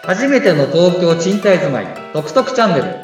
初めての東京賃貸住まいトクトクチャンネル。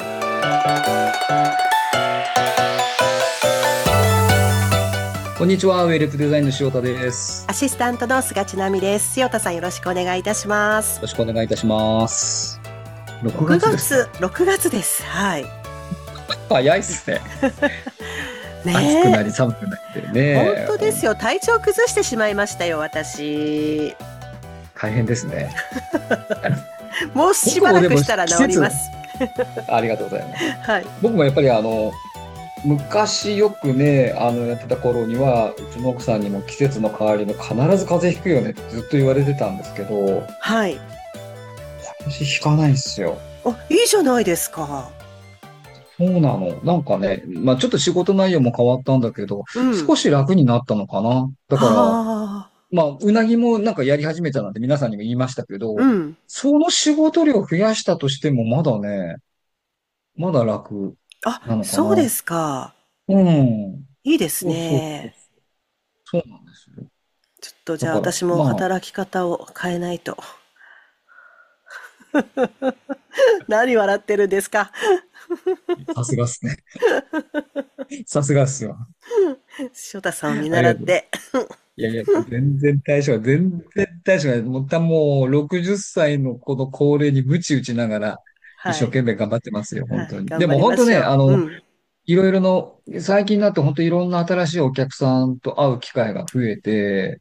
こんにちは、ウェルプデザインの塩田です。 アシスタントの菅千奈美です。塩田さん、よろしくお願いいたします。 よろしくお願いいたします。6 6 月ですか。 月、6月です。はい。 早いっすね。暑くなねり寒くなってえ、本ね。 当ですよ。体調崩してしまいましたよ、私。 大変ですね。 もうしば僕もでもらくしたら季節、 治ります。 ありがとうございます。 はい。 僕もやっぱり昔よくね、やってた頃には、うちの奥さんにも季節の変わりの必ず風邪ひくよねってずっと言われてたんですけど、 はい。 私ひかないんですよ。 お、いいじゃないですか。 そうなの。なんかね、まあちょっと仕事内容も変わったんだけど、 うん。 少し楽になったのかな。だから、 ああ、 まあ、うなぎもなんかやり始めたなんて皆さんにも言いましたけど、 うん。 その仕事量増やしたとしてもまだね、まだ楽あ、 なのかな。 そうですか。 うん。 いいですそうそうそう。 ね。 そうなんですよ。 ちょっとじゃあだから、 私もま働き方を変えないと。何笑ってるんですか？ あ、さすがっすね。さすがっすよ。 翔太さんを見ありがとう。 習って。 いやいや、全然対処がない。もう60歳のこの高齢に鞭打ちながら、一はい。 生懸命頑張ってますよ、本はい。 当に。で頑張りも本当ね、 ましょう。うん。 いろいろの、最近になって本当いろんな新しいお客さんと会う機会が増えて、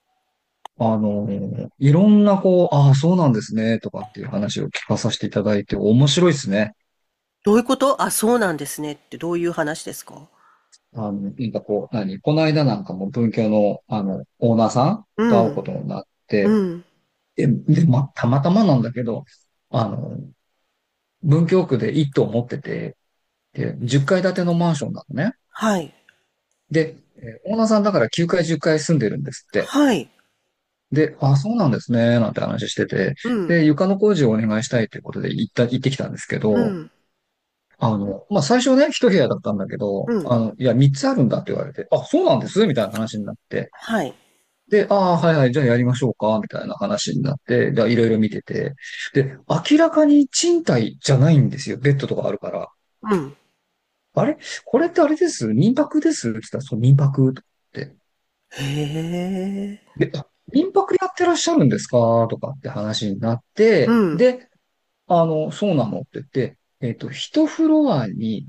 いろんなああ、そうなんですね、とかっていう話を聞かさせていただいて面白いですね。 どういうこと？あ、そうなんですねってどういう話ですか？ なんかこの間なんかも文教の、オーナーさんと会うこうん。 とになって、 うん。 たまたまなんだけど、あの、文京区で一棟持ってて、で、10階建てのマンションなのね。 はい。 で、オーナーさんだから9階、10階住んでるんですって。 はい。 で、あ、そうなんですね、なんて話してて、 うん。 で、床の工事をお願いしたいということで行ってきたんですけど、 うん。 まあ、最初ね、一部屋だったんだけど、 うん。 いや、三つあるんだって言われて、あ、そうなんですみたいな話になって、 はい。 で、ああ、はいはい、じゃあやりましょうか、みたいな話になって、じゃあいろいろ見てて、で、明らかに賃貸じゃないんですよ。ベッドとかあるから。 うん。 あれこれってあれです民泊ですって言ったら、そう、民泊って。 へえ。 で、あ民泊やってらっしゃるんですかとかって話になっうて、 ん。 で、そうなのって言って、一フロアに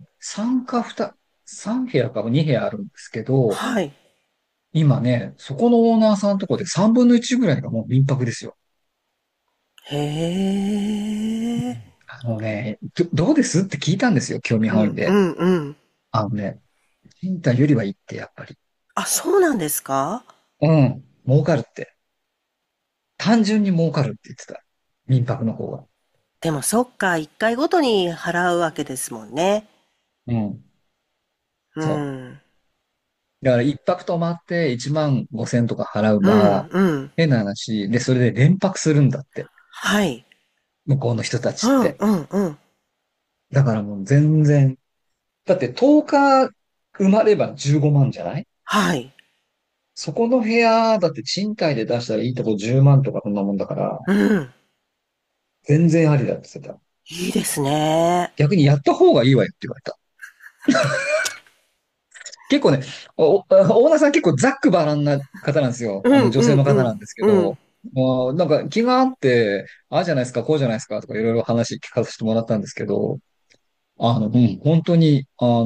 3部屋か2部屋あるんですけど、 はい。 今ね、そこのオーナーさんのとこで3分の1ぐらいがもう民泊ですよ。 へえ。 どうですって聞いたんですよ、興味うん。う本位で。 ん。うん。 あのね、賃貸よりはいいって、やっぱり。 あ、そうなんですか？ うん、儲かるって。単純に儲かるって言ってた。民泊の方が。 でもそっか、一回ごとに払うわけですもんね。 うん、 うそう。 ん。 だから一泊泊まって1万5千とか払ううん。 が、 うん。 変な話。で、それで連泊するんだって。 はい。 向こうの人たうん。 ちって。 うん。うん。 だからもう全然。だって10日埋まれば15万じゃない。 はい。 そこの部屋、だって賃貸で出したらいいとこ10万とかそんなもんだから、 うん。 全然ありだって言ってた。 いいですね。 逆にやった方がいいわよって言われた。結構ね、オーナーさん結構ざっくばらんな方なんですよ。 うん女性のうんうん。 方なんですけうん。 ど、なんか気があって、ああじゃないですか、こうじゃないですかとかいろいろ話聞かせてもらったんですけど、本当に、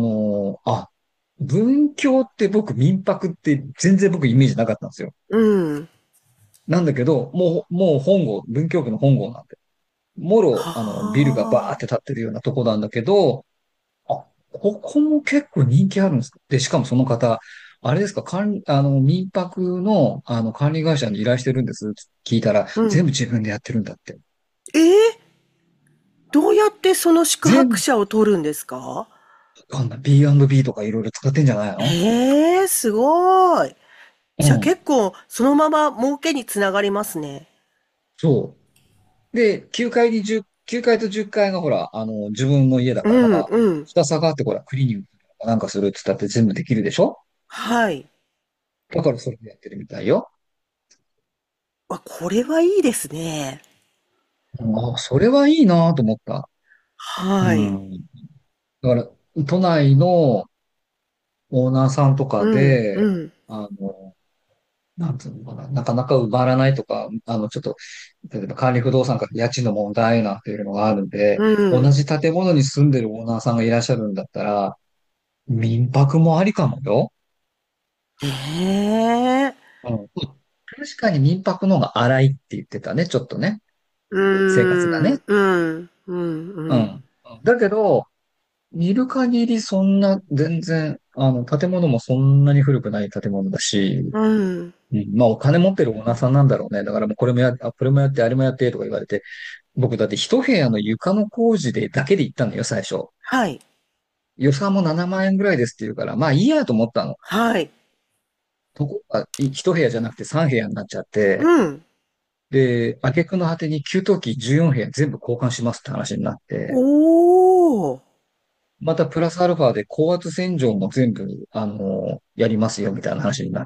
文教って僕民泊って全然僕イメージなかったんですよ。 うん。 なんだけど、もう文京区の本郷なんで、もろ、ビルがバーってはあ。 建ってるようなとこなんだけど、あ、ここも結構人気あるんですか。で、しかもその方、あれですか、管理、民泊の、管理会社に依頼してるんですって聞いたら、 うん。 全部自分でやってるんだって。 ええ、どうやってその宿泊全者を取るんですか？ 部、わかんない。B&B とかいろいろ使ってんじゃないの。 へえ、すごい。じゃあうん。 結構そのまま儲けにつながりますね。 そう。で、9階と10階がほら、自分の家だうから、 んうん。 下下がってほら、クリーニングとかなんかするって言ったって全部できるでしょ。 はい。 だからそれでやってるみたいよ。 わ、これはいいですね。 それはいいなと思った。うはい。 ん。だから、都内のオーナーさんとかうん、うで、 ん、 あの、なんつうのかな、なかなか埋まらないとか、ちょっと、例えば管理不動産から家賃の問題なんていうのがあるんで、 う同ん。 じ建物に住んでるオーナーさんがいらっしゃるんだったら、民泊もありかもよ。 へえ。 うん。確かに民泊の方が荒いって言ってたね、ちょっとね。 う生活がね。 ーん、うん、うん、うん。 うん。だけど、見る限りそんな、全然、建物もそんなに古くない建物だし、 うん。 うん、まあお金持ってるオーナーさんなんだろうね。だからもうこれもやって、あれもやってとか言われて、僕だって一部屋の床の工事だけで行ったのよ、最初。 はい、 予算も7万円ぐらいですって言うから、まあいいやと思ったの。 はい。 ところが、一部屋じゃなくて3部屋になっちゃって、 うん。 で、挙句の果てに給湯器14部屋全部交換しますって話になって、 おー。 またプラスアルファで高圧洗浄も全部、やりますよみたいな話になって、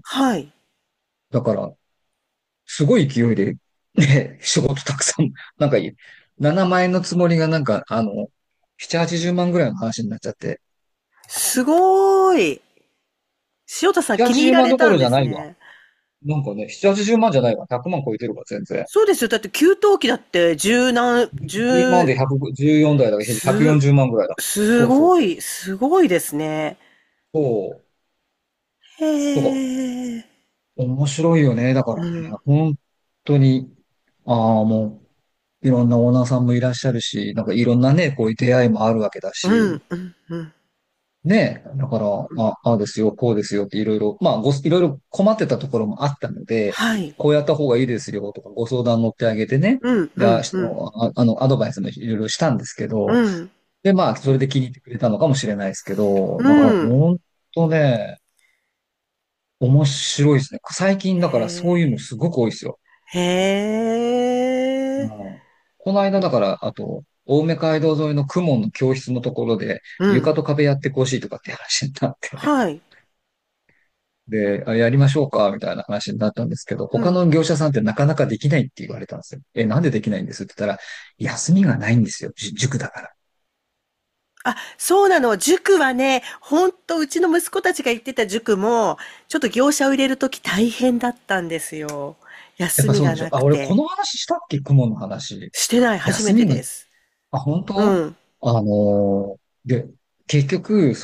はい。 だから、すごい勢いで、ね、仕事たくさん、なんか7万円のつもりがなんか、7、80万ぐらいの話になっちゃって、 すごーい。塩田さん 7、80 気に入ら万どこれたんろじゃないわ。 ですね。 なんかね、7、80万じゃないわ。100万超えてるわ、全然。 そうですよ。だって給湯器だって十何、十、 今まで114台だからす、 140万ぐらいだ。 すそうそうそう。 ごい、すごいですね。 そう。 へだから、 え。 面白いよね。だからね、 うん。 本当に、もう、いろんなオーナーさんもいらっしゃるし、なんかいろんなね、こういう出会いもあるわけだし、 うん、うん、うん。 ね、だから、ああですよ、こうですよっていろいろ、まあ、いろいろ困ってたところもあったので、 はい。 こうやった方がいいですよとかご相談乗ってあげてね、 うん、 で、 うん、うん。 アドバイスもいろいろしたんですけど、 うん、 で、まあ、それで気に入ってくれたのかもしれないですけど、 うだからん。 本当ね、面白いですね。最近だからそういうのへすごく多いですよ。 え。へうえ。 ん、この間だから、あと、青梅街道沿いの公文の教室のところで、 うん。 床と壁やってほしいとかって話になって、 はい。 で、やりましょうか、みたいな話になったんですけど、 うん。 他の業者さんってなかなかできないって言われたんですよ。なんでできないんですって言ったら、休みがないんですよ、塾だから。 あ、そうなの。塾はね、ほんとうちの息子たちが行ってた塾も、ちょっと業者を入れるとき大変だったんですよ。 やっ休みがぱそうでしょ。俺こなくて。 の話したっけ、公文の話。 してない。初め休みが、 てです。 本当？ うん。 で、結局、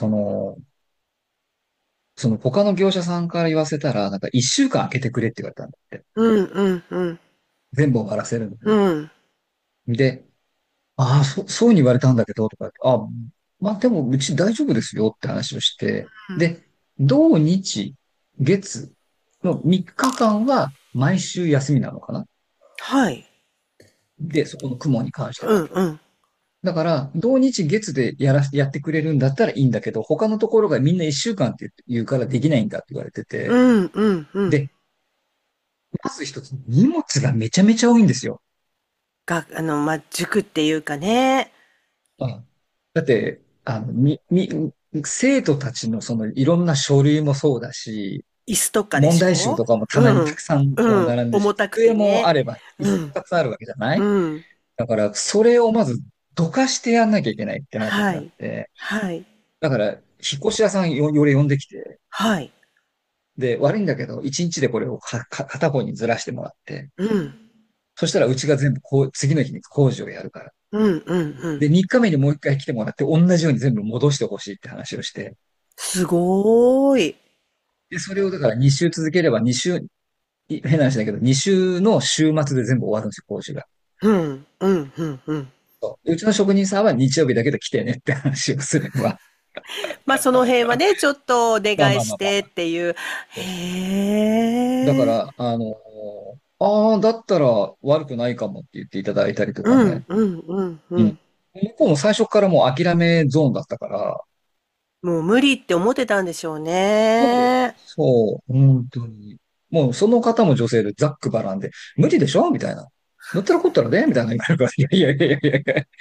その他の業者さんから言わせたら、なんか一週間空けてくれって言われたんだって。 うん、うん、うん。 全部終わらせるのうに。 ん。 で、そうに言われたんだけど、とか言って、まあでもうち大丈夫ですよって話をして、 うん。 で、土日、月の3日間は毎週休みなのかな。 はい。 で、そこの雲に関しては。 うん、うん。 だから、土日月でやってくれるんだったらいいんだけど、他のところがみんな1週間って言うからできないんだって言われてうて、 ん、うん、うん。 で、まず一つ、荷物がめちゃめちゃ多いんですよ。 まあ、塾っていうかね。 うん。だって、生徒たちのそのいろんな書類もそうだし、 椅子とかで問しょ？ 題集とかも棚にうん。 たくさんこうん。 う並んでるし、 重たく机てね。 もあれば、椅子もうん。 たくさんあるわけじゃない？ うん。 だから、それをまずどかしてやんなきゃいけないって話になっはい。 て、 はい。 だから、引っ越し屋さん俺呼んできて、 はい。 で、悪いんだけど、一日でこれを片方にずらしてもらって、 うん。 そしたらうちが全部次の日に工事をやるから。 うん、うん、うん。 で、3日目にもう一回来てもらって、同じように全部戻してほしいって話をして、 すごーい。 で、それをだから2週続ければ変な話だけど、2週の週末で全部終わるんですよ、工事が。 うん、うん、うん、うん。 うちの職人さんは日曜日だけど来てねって話をすれば。 まあ、その辺はね、ちょっとおまあ願いしてまあまあまあまあ。 っていう。 そう。だかへえ。 ら、だったら悪くないかもって言っていただいたりとかね。 うん、うん、うん、ううん。 ん。 向こうも最初からもう諦めゾーンだったから、 もう無理って思ってたんでしょうそう、 ね。 そう、本当に。もうその方も女性でざっくばらんで、無理でしょみたいな。乗ったらこったらねみたいな言われるから、いやいやいやいやいや、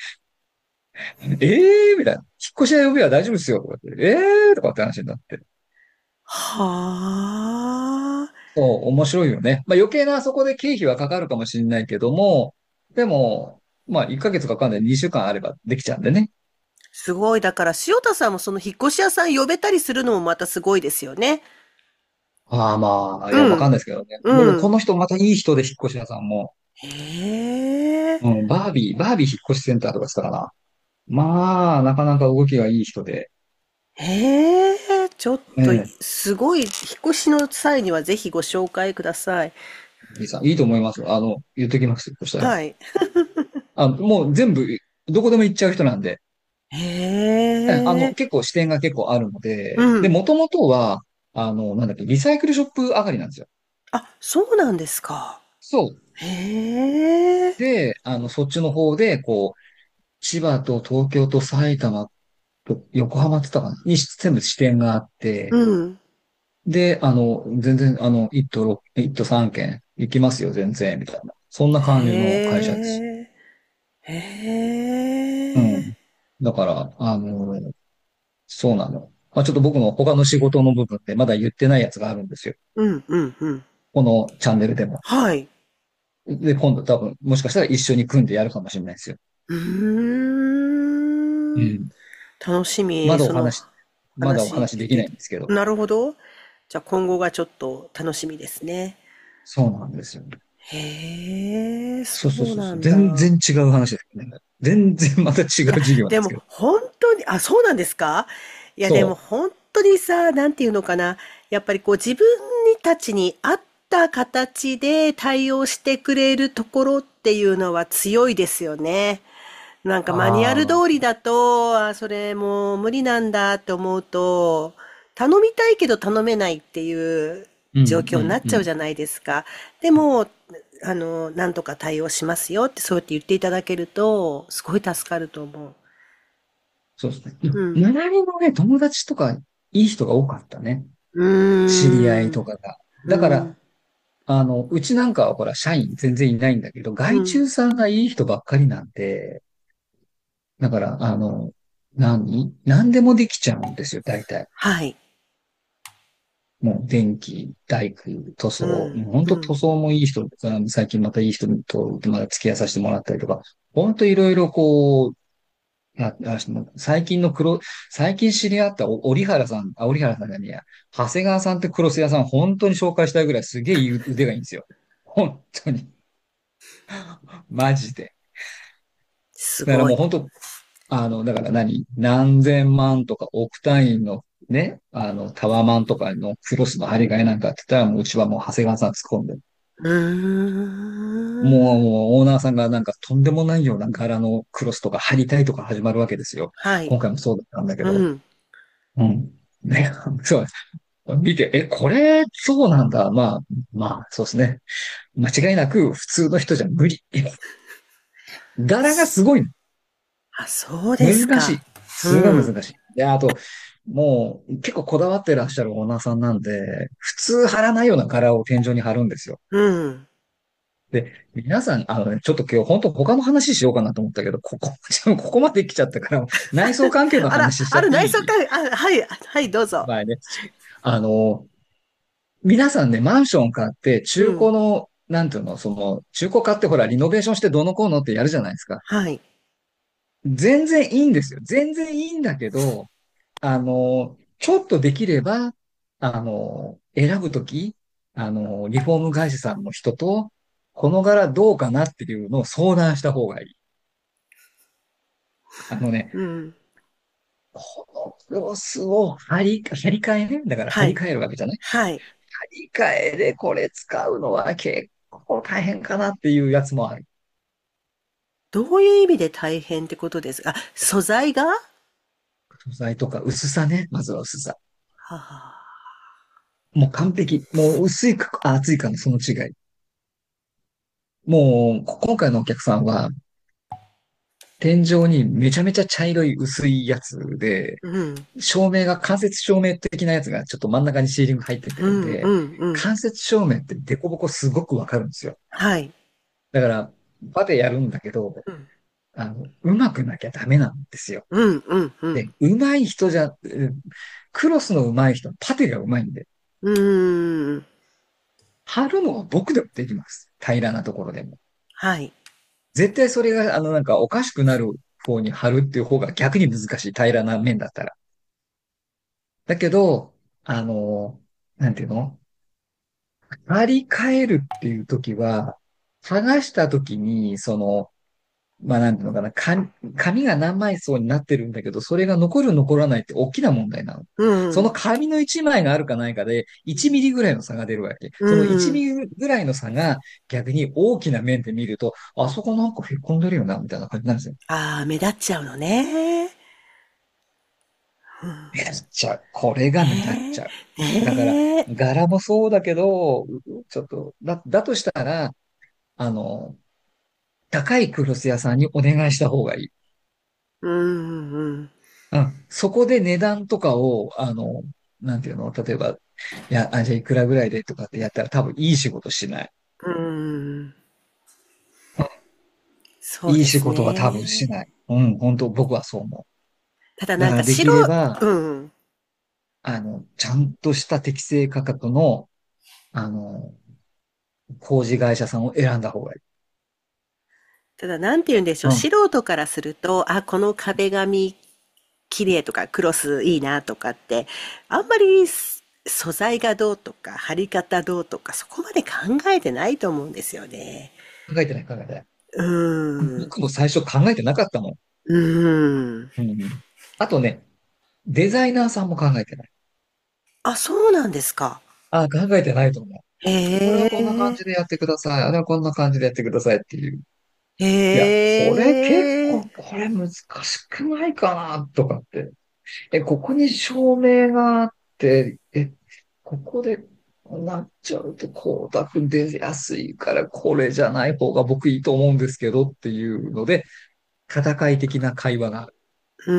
みたいな。引っ越し屋呼びは大丈夫ですよ。とかって、とかって話になって。 はあ。 そう、面白いよね。まあ余計なそこで経費はかかるかもしれないけども、 でも、まあ、1ヶ月かかんない2週間あればできちゃうんでね。 すごい。だから、塩田さんもその引っ越し屋さん呼べたりするのもまたすごいですよね。 ああ、まあ、いや、わかんうん。 ないですけどね。でも、 うん。 この人またいい人で引っ越し屋さんも、 へえ。 うん、バービー引っ越しセンターとかしたかな。まあ、なかなか動きがいい人で、 へえ。ちょっと、 ええ、 すごい、引っ越しの際にはぜひご紹介ください。 いいさん、いいと思いますよ。言っときますよ。そしたら。 はい。 もう全部、どこでも行っちゃう人なんで、 へえ。 結構視点が結構あるのうで、で、 ん。 もともとは、なんだっけ、リサイクルショップ上がりなんですよ。 あ、そうなんですか。 そう。 へえ。 で、そっちの方で、こう、千葉と東京と埼玉と横浜って言ったかなに全部支店があって、 うん。 で、全然、一都三県行きますよ、全然、みたいな。そんな感じの会社です。 へえ。へえ。 うん。だから、そうなの。まあ、ちょっと僕の他の仕事の部分でまだ言ってないやつがあるんですよ。 うん、うん、うん。 このチャンネルでも。 はい。 で、今度多分、もしかしたら一緒に組んでやるかもしれないですよ。 うーん。 うん。 楽しみ、そのまだお話、まだお話話でき聞いて。 ないんですけど。 なるほど。じゃあ今後がちょっと楽しみですね。 そうなんですよ。 へえ、そうそうそうそうそう。 なんだ。 全然違う話ですよね。全然また違ういや、 事業なんでもですけど。 本当に、あ、そうなんですか？いや、でもそ本当にさ、なんていうのかな。やっぱりこう自分たちに合った形で対応してくれるところっていうのは強いですよね。なんう。 かマニュアルああ、 通りだと、あ、それもう無理なんだって思うと、頼みたいけど頼めないっていううん、う状況になっん、うん。 ちゃうじゃないですか。でも、なんとか対応しますよってそうやって言っていただけると、すごい助かると思う。 そうですね。 うん。 周りのね、友達とか、いい人が多かったね。 う知り合ーん。 いとかが。 うん。 だから、うちなんかはほら、社員全然いないんだけど、外うん。 注さんがいい人ばっかりなんで、だから、何でもできちゃうんですよ、大体。 はい。 もう、電気、大工、塗装、 うん。 もう本当塗うん。 装もいい人、最近またいい人とまだ付き合いさせてもらったりとか、本当いろいろこう、最近知り合った折原さんじゃねえや、長谷川さんってクロス屋さん、本当に紹介したいぐらいすげえ腕がいいんですよ。本当に。マジで。だからすごい。 もう本当、だから何千万とか億単位のね、タワマンとかのクロスの張り替えなんかって言ったら、もううちはもう長谷川さん突っ込んで、 うーん。 もうオーナーさんがなんかとんでもないような柄のクロスとか貼りたいとか始まるわけですよ。 はい。 今回もそうだったんだけど。 うん。 うん。ね、そう。見て、これ、そうなんだ。まあ、そうですね。間違いなく普通の人じゃ無理。柄がすごいの。 あ、そうですか。 難しい。すごいうん。 難しい。で、あと、もう結構こだわってらっしゃるオーナーさんなんで、普通貼らないような柄を天井に貼るんですよ。 うん。 で、皆さん、ちょっと今日本当他の話しようかなと思ったけど、ここまで来ちゃったから、内装関係のあら、 話しちゃあるっていい？ 内装会、あ、はい、はい、どうぞ。 まあね。あの、皆さんね、マンション買って中古うん。 の、なんていうの、中古買ってほら、リノベーションしてどうのこうのってやるじゃないですか。 はい。 全然いいんですよ。全然いいんだけど、ちょっとできれば、選ぶとき、リフォーム会社さんの人と、この柄どうかなっていうのを相談した方がいい。あのね、 うん。 このクロスを張り替えね。だから張はい。 り替えるわけじゃない。 はい。 張り替えでこれ使うのは結構大変かなっていうやつもある。 どういう意味で大変ってことですか？あ、素材が？は素材とか薄さね。まずは薄さ。 あ、 もう完璧。もう薄いか厚いかのその違い。もう、今回のお客さんは、天井にめちゃめちゃ茶色い薄いやつで、 うん。 照明が間接照明的なやつがちょっと真ん中にシーリング入っててうん、うるんで、 ん、うん。 間接照明ってデコボコすごくわかるんですよ。 はい。 だから、場でやるんだけど、 うん。 うまくなきゃダメなんですよ。 うん、うん、うで、 ん。 うまい人じゃ、クロスのうまい人、パテがうまいんで、 うーん。 貼るのは僕でもできます。平らなところでも。 はい。 絶対それが、なんかおかしくなる方に貼るっていう方が逆に難しい。平らな面だったら。だけど、あの、なんていうの貼り替えるっていう時は、剥がした時に、なんていうのかな、紙が何枚層になってるんだけど、それが残る残らないって大きな問題なの。 うん。 その紙の1枚があるかないかで、1ミリぐらいの差が出るわけ。 うその1 ん。 ミリぐらいの差が逆に大きな面で見ると、あそこなんかへっこんでるよな、みたいな感じなんですよ。 ああ、目立っちゃうのね。うん。 目立っちゃう。これが目立っちねゃう。 え。 だから、 ねえ。 柄もそうだけど、ちょっと、だとしたら、あの、高いクロス屋さんにお願いした方がいい。 うん、うん。 うん。そこで値段とかを、なんていうの、例えば、じゃあいくらぐらいでとかってやったら多分いい仕事しない。 うん。そういいです仕事は多分しね。 ない。うん、本当僕はそう思ただう。だからできなんかれば、 うん。 ちゃんとした適正価格の、あの、工事会社さんを選んだ方がいい。 ただなんて言うんでしょう、 うん。 素人からすると、あ、この壁紙綺麗とかクロスいいなとかって、あんまり素材がどうとか貼り方どうとかそこまで考えてないと思うんですよね。 考えてない、考えてない。 うーん。 僕も最初考えてなかったもん。 うーん。 うん。あとね、デザイナーさんも考えてない。 あ、そうなんですか。 あ、考えてないと思う。これはへこんな感え。 じでやってください。あれはこんな感じでやってくださいっていう。いや、これ結へえ。 構、これ難しくないかなとかって。ここに照明があって、ここでなっちゃうと光沢出やすいから、これじゃない方が僕いいと思うんですけどっていうので、戦い的な会話がある。 うん、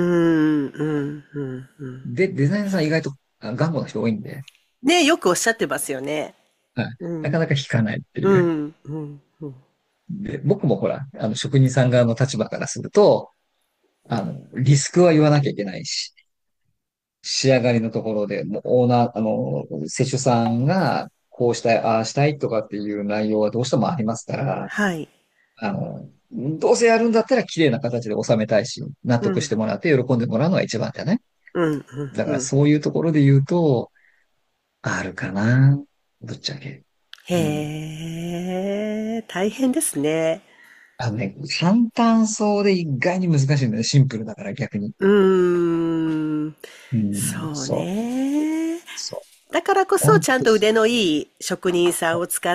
うん、うん、うん。 で、デザイナーさん意外と頑固な人多いんで、 ね、よくおっしゃってますよね。 はい。 うん。 なかなか引かないっていう。 うん、うん、うん。 で、僕もほら、職人さん側の立場からすると、リスクは言わなきゃいけないし、仕上がりのところで、もうオーナー、施主さんが、こうしたい、ああしたいとかっていう内容はどうしてもありますから、 はい。 どうせやるんだったら綺麗な形で収めたいし、納うん、 得してもらって喜んでもらうのが一番だよね。 うん、うん、 だからうん。 そういうところで言うと、あるかな。ぶっちゃけ。うん。 へえ、大変ですね。 簡単そうで意外に難しいんだよね。シンプルだから逆に。 うーん。 うん、 そうそう、 ね。 そう。 だからこそ、 ほんと、 ちゃんと腕のいい職人さんを使って、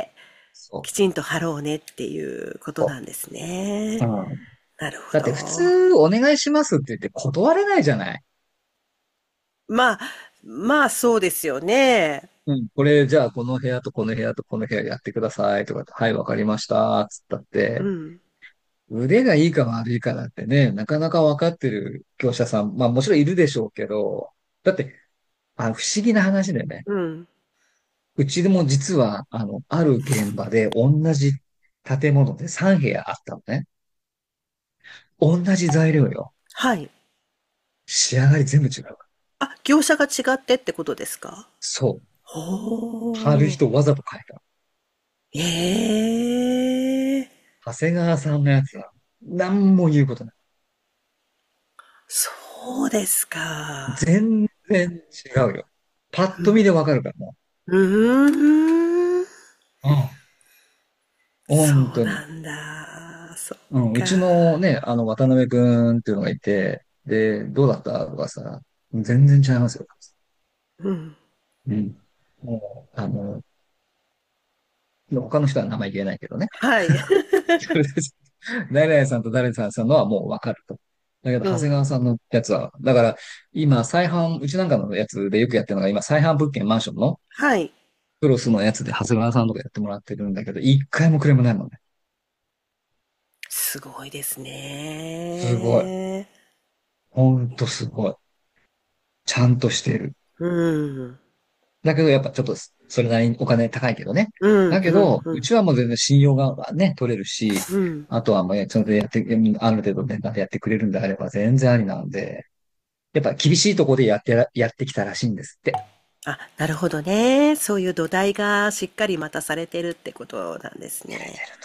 そきちんと貼ろうねっていうことなんですう。 ね。 うん。 なるほだって普ど。 通お願いしますって言って断れないじゃない。 まあ、まあそうですよね。 うん。これ、じゃあこの部屋とこの部屋とこの部屋やってくださいとかって、はい、わかりました。つったって、 うん。 腕がいいか悪いかだってね、なかなかわかってる業者さん、まあもちろんいるでしょうけど、だって、不思議な話でね、 うん。 うちでも実は、ある現場で同じ建物で3部屋あったのね。同じ材料よ。 はい。 仕上がり全部違う。 あ、業者が違ってってことですか？ そう。貼るほー。 人わざと変えた。 ええ、 長谷川さんのやつは、何も言うことない。 そうですか。 全然違うよ。パッうん。 と見でわかるからもうーん。 う。うん。 そ本当に。 うなんだ。そっうん。うちのか。 ね、渡辺くんっていうのがいて、で、どうだったとかさ、全然違いますよ。 うん。 うん。もう、他の人は名前言えないけどね。 はい。 誰々さんと誰々さんのはもうわかると。だけど、長谷うん。 川さんのやつは、だから、今、うちなんかのやつでよくやってるのが、今、再販物件マンションのはい。 クロスのやつで長谷川さんとかやってもらってるんだけど、一回もクレームないもんね。 すごいですすごい。 ね。 ほんとすごい。ちゃんとしてる。 うん。 だけど、やっぱちょっと、それなりにお金高いけどね。 うん、うん、 だけど、 うん。 うちはもう全然信用がね、取れるし、 うん。 あとはもう、それである程度年間でやってくれるんであれば全然ありなんで、やっぱ厳しいところでやってきたらしいんですって。 あ、なるほどね。そういう土台がしっかりまたされてるってことなんですね。 出ると。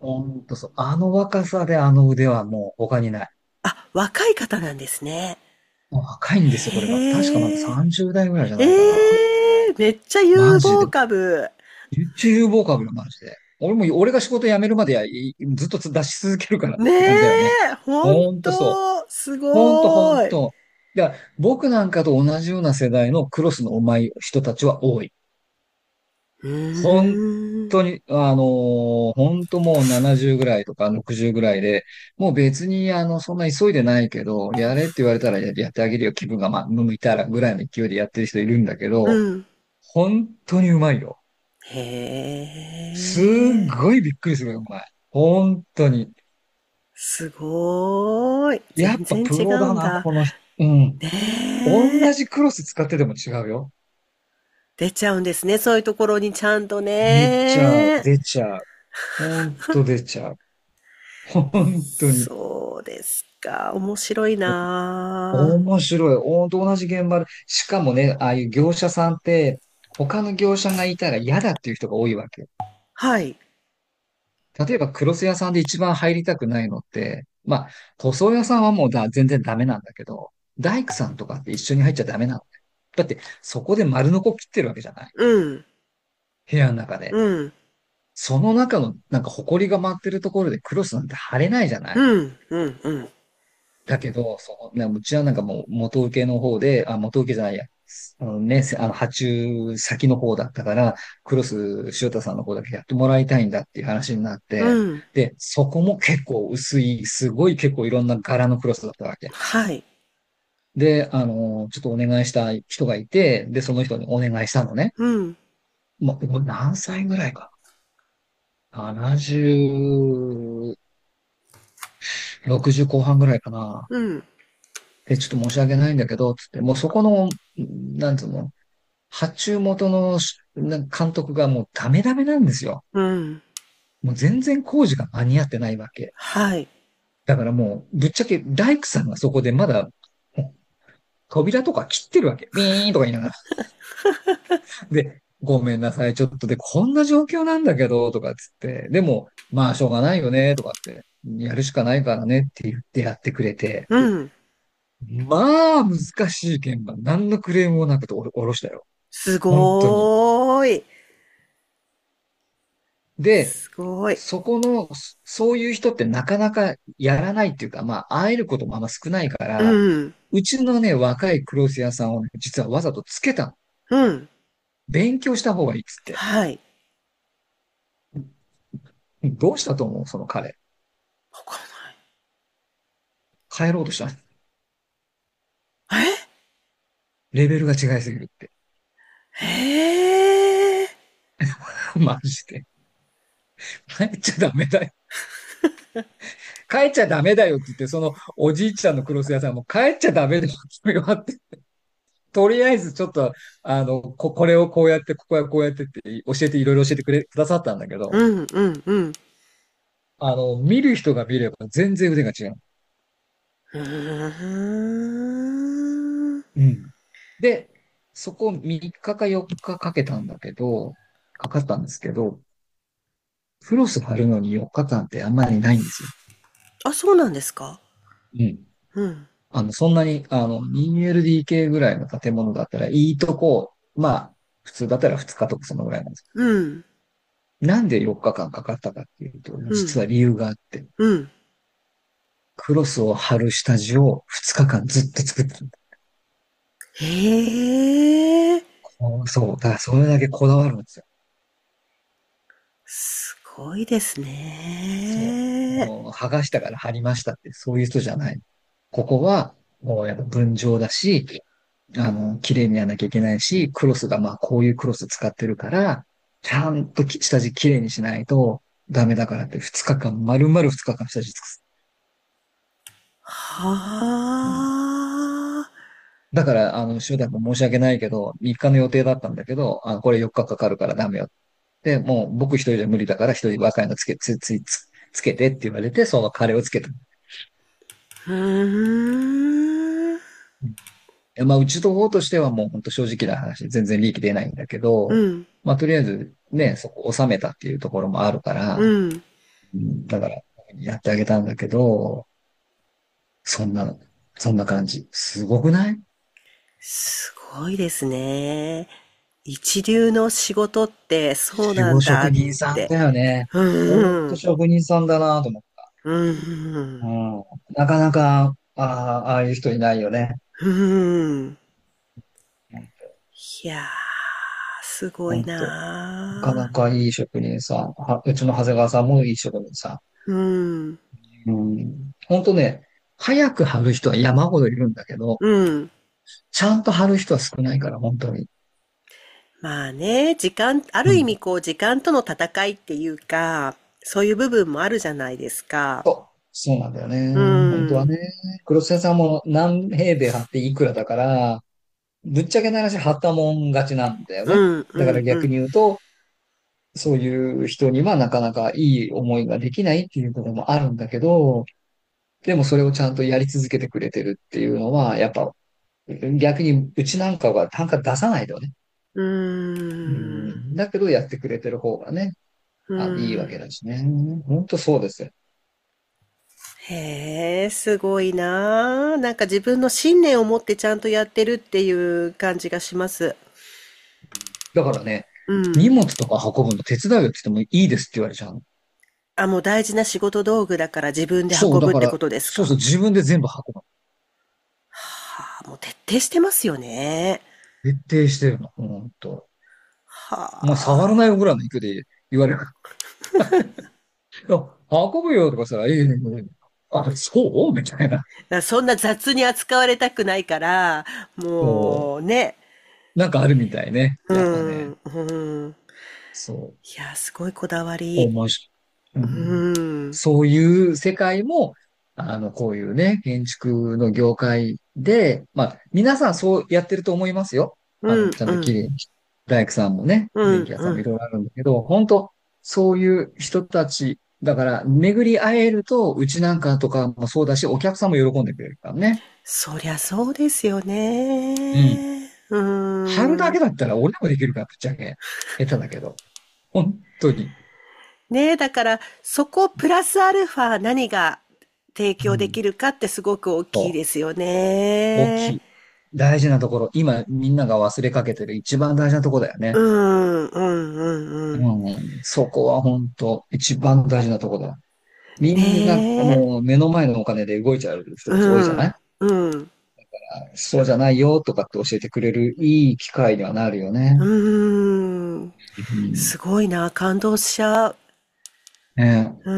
ほんとそう。あの若さであの腕はもう他にない。 あ、若い方なんですね。 もう若いんですよ、これが。確かまだへえ。 30代ぐらいじゃないかな。 ええ、めっちゃ有マジで。 望株。 めっちゃ有望株よ、マジで。俺が仕事辞めるまでずっと出し続けるからっねて感じだよね。 え、ほんほんとそう。 と、すほんとほごーい。 んと。いや、僕なんかと同じような世代のクロスの上手い人たちは多い。 う本ーん。 当に、本当もう70ぐらいとか60ぐらいで、もう別にそんな急いでないけど、やれって言われたらやってあげるよ、気分がまあ向いたらぐらいの勢いでやってる人いるんだけど、 うん。 本当にうまいよ。すっへえ。 ごいびっくりするよ、うまい。本当に。 すごーい。 やっぱ全然違プロだな、 うんだ。 この人。うん。 ね同え。 じクロス使ってても違うよ。 出ちゃうんですね。そういうところにちゃんと出ちゃう、 ね。 出ちゃう。本当出ちゃう。本当に。 そうですか。面白いな面白い。ほんと同じ現場で。しかもね、ああいう業者さんって、他の業者がいたら嫌だっていう人が多いわけ。 あ。はい。 例えば、クロス屋さんで一番入りたくないのって、まあ、塗装屋さんはもう全然ダメなんだけど、大工さんとかって一緒に入っちゃダメなのね。だって、そこで丸のこ切ってるわけじゃない。 うん。 部屋の中で。 うん。 その中の、なんか、埃が舞ってるところでクロスなんて貼れないじゃない。 うん。うん。うん。 だけど、うちはなんかもう元請けの方で、元請けじゃないや。発注先の方だったから、クロス塩田さんの方だけやってもらいたいんだっていう話になって、 うん。 で、そこも結構薄い、すごい結構いろんな柄のクロスだったわけ。 はい。 で、ちょっとお願いした人がいて、で、その人にお願いしたのね。 うん。 もう何歳ぐらいかな。70、60後半ぐらいかな。 うん。 で、ちょっと申し訳ないんだけど、つって、もうそこの、なんつうの、発注元の監督がもうダメダメなんですよ。 うん。 もう全然工事が間に合ってないわけ。 はい。 だからもう、ぶっちゃけ大工さんがそこでまだ、扉とか切ってるわけ。ビーンとか言いながら。で、ごめんなさい、ちょっとで、こんな状況なんだけど、とかっつって、でも、まあ、しょうがないよね、とかって、やるしかないからねって言ってやってくれて、 うん。 まあ、難しい現場、何のクレームもなくておろしたよ。 す本当に。 ごーい。 で、 すごい。 そこの、そういう人ってなかなかやらないっていうか、まあ、会えることもあんま少ないかうら、 ん。 うちのね、若いクロス屋さんをね、実はわざとつけたの。 うん。 勉強した方がいいっつって。 はい。 どうしたと思うその彼。 わかん帰ろうとした。 ない。 レベルが違いすぎるって。 へえ。 マジで。帰っちゃダメだよ。帰っちゃダメだよって言って、そのおじいちゃんのクロス屋さんも帰っちゃダメだよって言われて、とりあえずちょっと、これをこうやって、ここはこうやってっていろいろ教えてくださったんだけど、 うん、うん、うん。 見る人が見れば全然腕が違う。 うーん。 うん。で、そこ3日か4日かけたんだけど、かかったんですけど、クロス貼るのに4日間ってあんまりないんですよ。 あ、そうなんですか？ うん。 うん。 そんなに、2LDK ぐらいの建物だったら、いいとこ、まあ、普通だったら2日とかそのぐらいなんです。 うん。 なんで4日間かかったかっていうと、 うん。 実は理由があって、 うん。 クロスを貼る下地を2日間ずっと作ってる。 へえ。 そう。だからそれだけこだわるんですよ。 すごいですそう。 ね。 もう剥がしたから貼りましたって、そういう人じゃない。ここは、もうやっぱ分譲だし、綺麗にやらなきゃいけないし、クロスがまあこういうクロス使ってるから、ちゃんと下地綺麗にしないとダメだからって2日間、丸々2日間下地尽くす。うん。 はあ。 だから、塩田君申し訳ないけど、3日の予定だったんだけど、これ4日かかるからダメよ。で、もう僕一人じゃ無理だから一人若いのつけてって言われて、そのカレーをつけた。 うーん。 まあ、うちの方としてはもう本当正直な話、全然利益出ないんだけど、 うん。 まあ、とりあえずね、そこ収めたっていうところもあるかうら、 ん。 だから、やってあげたんだけど、そんな、そんな感じ。すごくない？ すごいですね。一流の仕事ってそう守護なんだっ職人さんて。 だよね。 うほんとん、 職人さんだなと思っうん、 た。うん。なかなか、ああいう人いないよね。 うん。いやー、すごいほんと。なかななかいい職人さん。うちの長谷川さんもいい職人さー。うん、 ん。うん。ほんとね、早く貼る人は山ほどいるんだけど、 うん。 ちゃんと貼る人は少ないから、本当に。 まあね、あうん。 る意味こう時間との戦いっていうか、そういう部分もあるじゃないですか。 そうなんだようね。本当はん、 ね。黒瀬さんも何平米貼っていくらだから、ぶっちゃけな話貼ったもん勝ちなんだよね。 うん、うん、うだから逆ん。 に言うと、そういう人にはなかなかいい思いができないっていうこともあるんだけど、でもそれをちゃんとやり続けてくれてるっていうのは、やっぱ逆にうちなんかは単価出さないとね。 うーうん、 ん。だけどやってくれてる方がね、 ういいわけん。 だしね。本当そうですよ。 へえ、すごいなあ。なんか自分の信念を持ってちゃんとやってるっていう感じがします。 だからね、 うん。 荷物とか運ぶの手伝うよって言ってもいいですって言われちゃうの。 あ、もう大事な仕事道具だから自分でそう、だから、 運ぶってことですか？ そうそう、自分で全部運ぶの。 はあ、もう徹底してますよね。 徹底してるの。本当。お前触らはないよぐらいの勢いで言われる。いや、運ぶよとかさ、あ、そうみたいな。 あ。そんな雑に扱われたくないから、 そもうね。 う。なんかあるみたいね。 うやっぱね。 ん、うん。 そいや、すごいこだわう。 り。 ううん。 ん。 そういう世界も、こういうね、建築の業界で、まあ、皆さんそうやってると思いますよ。 うん、 ちゃんうん、 と綺麗に。大工さんもね、 うん、 電気屋さうん。 んもいろいろあるんだけど、本当そういう人たち、だから、巡り会えると、うちなんかとかもそうだし、お客さんも喜んでくれるからね。 そりゃそうですようん。 ね。う貼るだーん。 けだったら俺でもできるから、ぶっちゃけ。下手だけど。本当に。 ねえ、だから、そこプラスアルファ何が提供でうん。 きるかってすごく大きいそですよう。大きね。 い。大事なところ。今、みんなが忘れかけてる一番大事なところだよね。 うん、うん、うん、うん。 うん。そこは本当、一番大事なところだ。みんな、 ねえ。 目の前のお金で動いちゃう人うたち多いじゃない？ ん、うん。 そうじゃないよとかって教えてくれるいい機会にはなるよね。 うーん。 うん。 すごいな、感動しちゃう。 ねえ、 うん。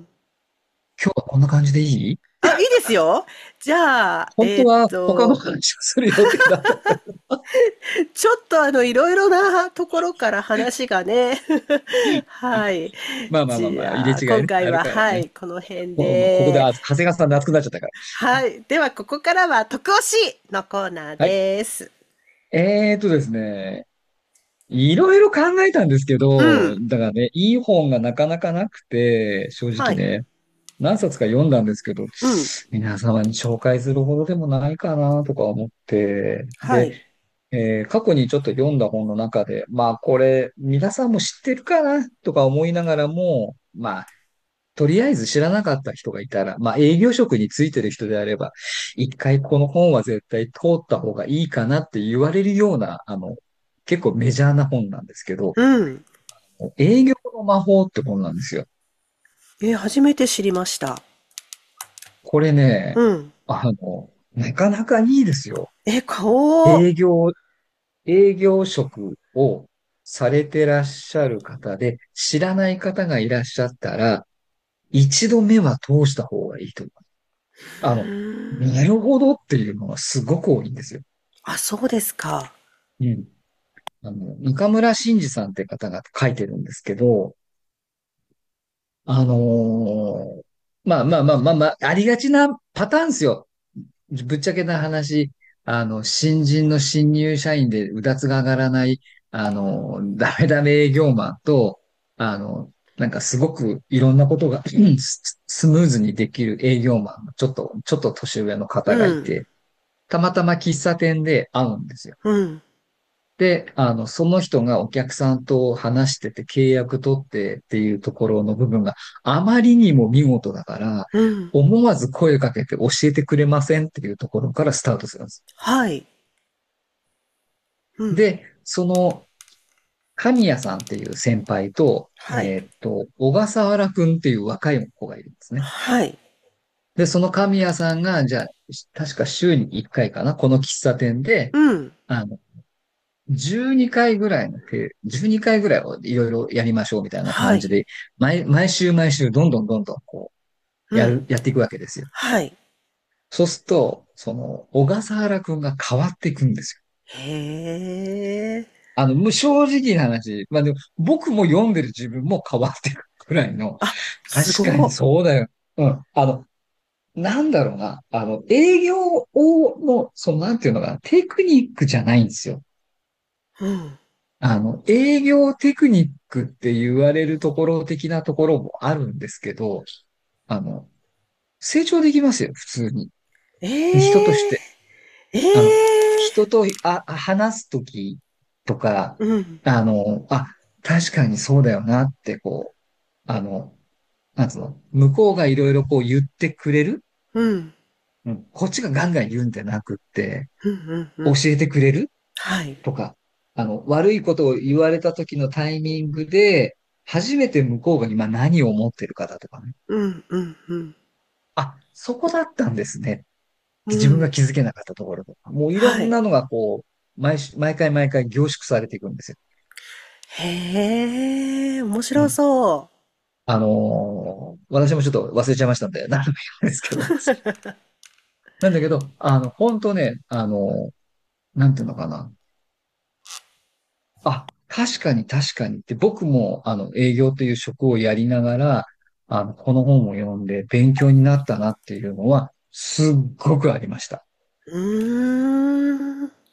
今日はこんな感じでいい？ あ、いいですよ。じゃあ、 本当は他の話をする予定だった。 ちょっといろいろなところから話がね。はい。 まあまあまあまあ、入れじゃあ、 違いね、ある今回は、 からね。 はい、この辺ここで、 で。 長谷川さんで熱くなっちゃったから。 はい。では、ここからは、徳押しのコーナーはい。 です。 ですね、いろいろ考えたんですけど、 うん。 だからね、いい本がなかなかなくて、正はい。 直ね、何冊か読んだんですけど、 うん。 皆様に紹介するほどでもないかなとか思って、で、 はい。 過去にちょっと読んだ本の中で、まあこれ、皆さんも知ってるかなとか思いながらも、まあ、とりあえず知らなかった人がいたら、まあ営業職についてる人であれば、一回この本は絶対通った方がいいかなって言われるような、結構メジャーな本なんですけど、 うん。 営業の魔法って本なんですよ。 初めて知りました。 これね、 うん。 なかなかいいですよ。 買おう。 営業、営業職をされてらっしゃる方で、知らない方がいらっしゃったら、一度目は通した方がいいと思います。 うーん。 なるほどっていうのがすごく多いんですよ。 あ、そうですか。 うん。中村真治さんって方が書いてるんですけど、あのまあまあまあまあまあ、ありがちなパターンですよ。ぶっちゃけな話、新人の新入社員でうだつが上がらない、ダメダメ営業マンと、なんかすごくいろんなことがスムーズにできる営業マンのちょっと年上の方がうん。 いて、たまたま喫茶店で会うんですよ。 うん。 で、その人がお客さんと話してて契約取ってっていうところの部分があまりにも見事だから、 うん。 思わず声かけて教えてくれませんっていうところからスタートするんです。 はい。うん。 で、その神谷さんっていう先輩と、 はい。 小笠原くんっていう若い子がいるんですね。 はい。 で、その神谷さんが、じゃあ、確か週に1回かな、この喫茶店で、 うん。 あの、12回ぐらいの12回ぐらいをいろいろやりましょうみたいなはい。 感じで、毎週毎週どんどんこう、 うん。 やっていくわけですよ。 はい。 そうすると、小笠原くんが変わっていくんですよ。 へえ。 もう正直な話、まあでも、僕も読んでる自分も変わっていくくらいの、 あ、す確かにごそうだよ。うん。なんだろうな。営業の、なんていうのかな、テクニックじゃないんですよ。 い。うん。 営業テクニックって言われるところ的なところもあるんですけど、あの、成長できますよ、普通に。人としええ。 て。 えあの、 え。 人と話すときとか、 うん。 あ、確かにそうだよなって、こう、なんつうの、向こうがいろいろこう言ってくれる、 うん。 うん、こっちがガンガン言うんじゃなくって、 うん。うん。 教えてくれるはい。 とか、悪いことを言われた時のタイミングで、初めて向こうが今何を思ってるかだとかね。 うん。うん。うん。 あ、そこだったんですねってう自分がん。 気づけなかったところとか。もういろはい。 んなのがこう、毎回凝縮されていくんですよ。 へえ、面白うん。 そ私もちょっと忘れちゃいましたんで、何度も言うんですけど。なんだけど、本当ね、なんていうのかな。あ、確かにって、僕も、営業という職をやりながら、この本を読んで勉強になったなっていうのは、すっごくありました。 う。うーん。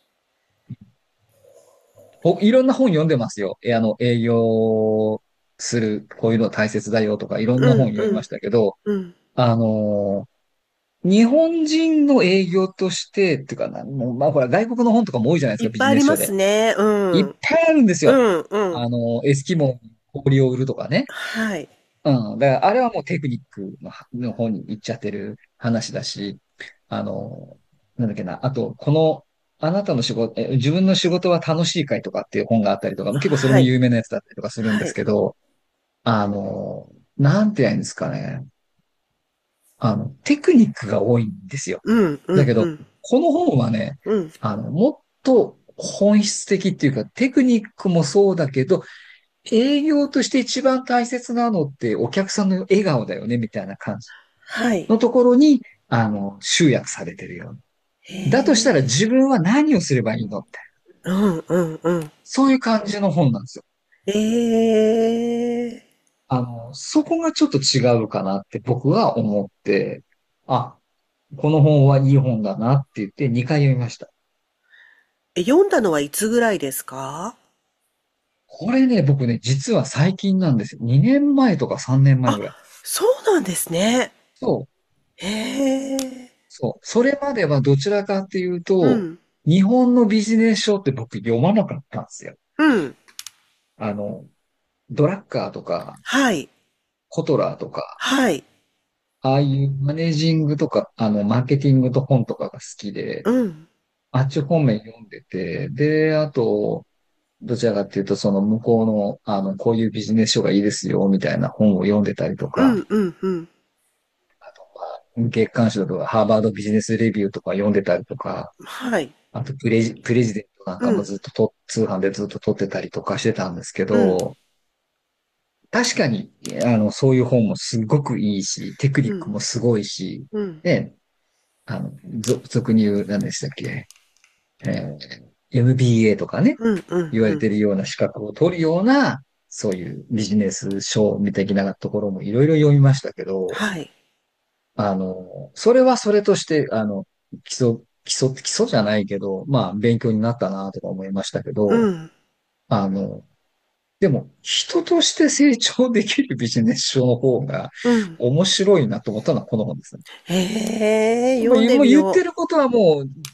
いろんな本読んでますよ。営業する、こういうの大切だよとか、いろんうな本ん。うん。 読みましたけど、 うん。 あの日本人の営業として、っていうかな、もうまあほら、外国の本とかも多いじゃないですか、ビいっぱいありまジネス書で。 すね。ういっん。 ぱいあるんですよ。 うん。うん。 エスキモに氷を売るとかね。 はい。 うん。だから、あれはもうテクニックの方に行っちゃってる話だし、あの、なんだっけな。あと、あなたの仕事、自分の仕事は楽しいかいとかっていう本があったりとか、結構それはい。 も有名なやつだったりとかするんではい。 すけど、あの、なんて言うんですかね。テクニックが多いんですよ。 うん。うん。 だけど、 うん。 この本はね、 うん。 もっと本質的っていうか、テクニックもそうだけど、営業として一番大切なのってお客さんの笑顔だよね、みたいな感じはい。 のところに、集約されてるよ。 へだとしたらえ。 自分は何をすればいいのって、 うん。うん。うん。 そういう感じの本なんですよ。 ええ。 そこがちょっと違うかなって僕は思って、あ、この本はいい本だなって言って2回読みました。 読んだのはいつぐらいですか？ これね、僕ね、実は最近なんですよ。2年前とか3年前あ、 ぐらい。 そうなんですね。 そう、 へえ。 そう。それまではどちらかっていうと、 うん。 日本のビジネス書って僕読まなかったんですよ。 うん。 あの、ドラッカーとか、 はい。 コトラーとか、 はい。 ああいうマネージングとか、マーケティングと本とかが好きで、 うん。 あっち方面読んでて、で、あと、どちらかっていうと、その向こうの、こういうビジネス書がいいですよ、みたいな本を読んでたりとか、 うん。うん。うん。 あとは月刊誌とか、ハーバードビジネスレビューとか読んでたりとか、 はい。 あとプレジデントなんかもうん。 ずっと通販でずっと撮ってたりとかしてたんですけうん。 ど、確かに、そういう本もすごくいいし、テクニックうん。 もすごいし、 うん。 で、俗に言う、何でしたっけ、MBA とかね、 うん。うん。 言わうん。 れてるような資格を取るような、そういうビジネス書みたいなところもいろいろ読みましたけど、 はい。 それはそれとして、基礎じゃないけど、まあ、勉強になったなとか思いましたけど、 うん。 あの、でも、人として成長できるビジネス書の方がうん。 面白いなと思ったのはこの本ですね。 へえ、読んでもうみよ言ってることはもう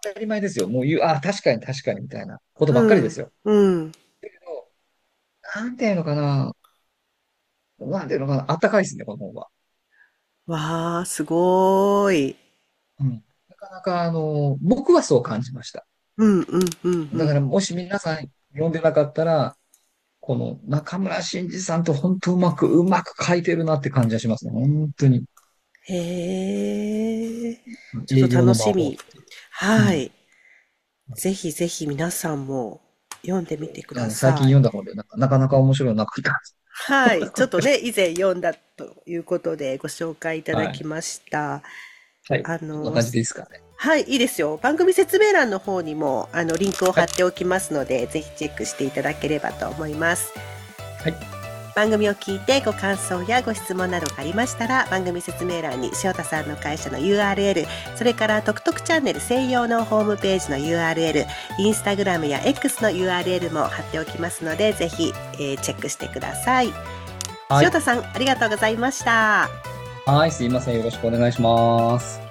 たり前ですよ。もう確かに確かにみたいなことばっかりうん。 ですよ。 うん。 だけど、なんていうのかな、あったかいですね、この本は。 わあ、すごーい。 うん。なかなか、僕はそう感じました。 うんうんうんうん。 だから、もし皆さん読んでなかったら、この中村真司さんって本当うまく書いてるなって感じがしますね。本当に。 へえ。ちょっと営業の魔楽しみ。 法っていう。うん。 はい。ぜひぜひ皆さんも読んでみてくだ最近さい。 読んだ本で、なかなか面白いのなかったです。 はい。ちょっとね、以前読んだということでご紹介いただはい。 きました。 はい。 あの、 こんな感じでいいですかね。 はい、いいですよ。番組説明欄の方にも、リンクを貼っておきますので、ぜひチェックしていただければと思います。 はい。 番組を聞いてご感想やご質問などがありましたら、番組説明欄に塩田さんの会社の URL、それからトクトクチャンネル専用のホームページの URL、インスタグラムや X の URL も貼っておきますので、ぜひ、チェックしてください。 はい。 塩田さん、ありがとうございました。 はい。すいません。よろしくお願いします。